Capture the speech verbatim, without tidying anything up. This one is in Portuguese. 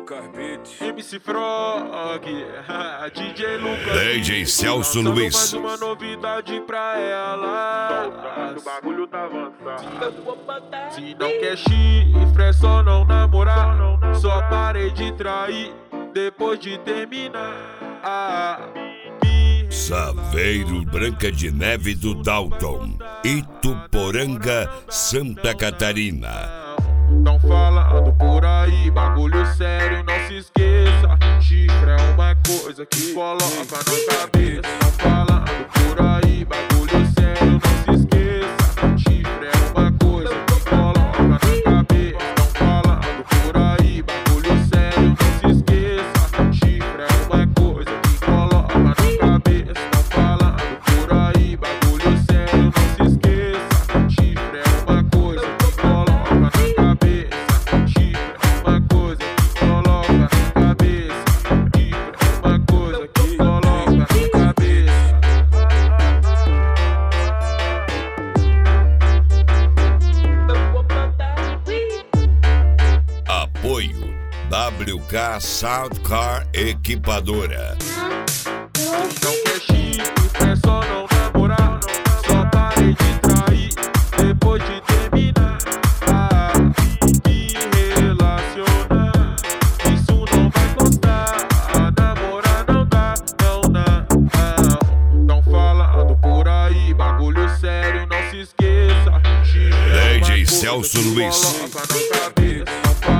Lucas Beats, M C Frog, D J Lucas, D J Celso Luiz. Mais uma novidade pra ela. O bagulho tá avançado. Se não quer chifre, é só não namorar. Só parei de trair depois de terminar. Ah, Saveiro Branca de Neve do Dalton, Ituporanga, Santa Catarina. Não falando por aí, bagulho sério, não se esqueça. Chifre é uma coisa que coloca na cabeça. Não falando por aí, bagulho sério, não se esqueça. Chifre é uma coisa que coloca na cabeça. Não falando por aí, bagulho sério, não se esqueça. Chifre é uma coisa que coloca na cabeça. Não falando por aí, bagulho sério, não se esqueça. Chifre é uma coisa que coloca na cabeça. Chifre é uma coisa que coloca na cabeça. Chifre é uma coisa que coloca na cabeça. Apoio W K Soundcar Equipadora. Não quer chifre, é só não namorar. Só parei de trair depois de terminar. Ah, me relacionar, isso não vai custar. Namorar não dá, não, não, não. Não falando por aí, bagulho sério, não se esqueça. Chifre é uma D J coisa Celso que Luiz. coloca na cabeça. Não